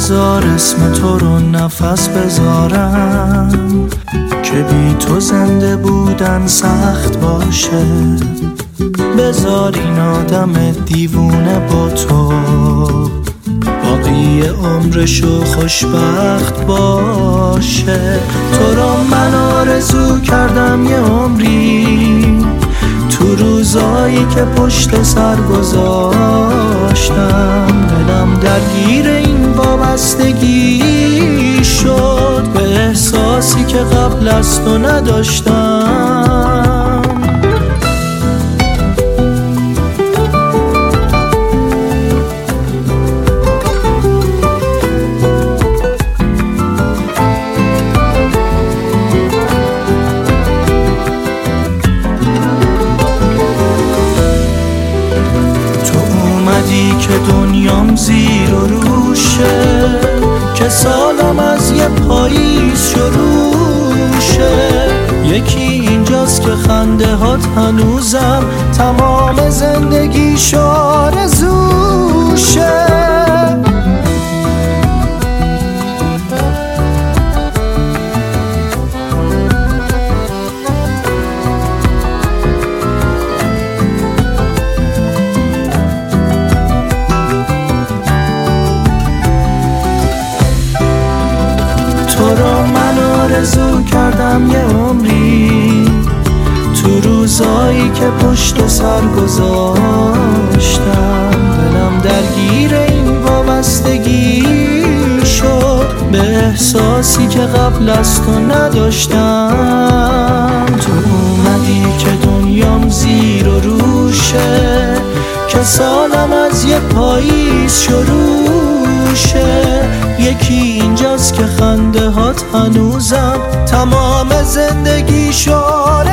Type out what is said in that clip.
بذار اسم تو رو نفس بذارم که بی تو زنده بودن سخت باشه. بذار این آدم دیوونه با تو باقی عمرشو خوشبخت باشه. تو رو من آرزو کردم یه عمری، تو روزایی که پشت سر گذاشتم دلم درگیر این وابستگی شد به احساسی که قبل از تو نداشتم. که دنیام زیر و روشه، که سالم از یه پاییز شروشه. یکی اینجاست که خنده هات هنوزم تمام زندگیش آرزوشه. تو رو من آرزو کردم یه عمری، تو روزایی که پشت سر گذاشتم دلم درگیر این وابستگی شد به احساسی که قبل از تو نداشتم. تو اومدی که دنیام زیر و روشه، که سالم از یه پاییز شروشه. یکی اینجاست که خنده هات هنوزم تمام زندگی شد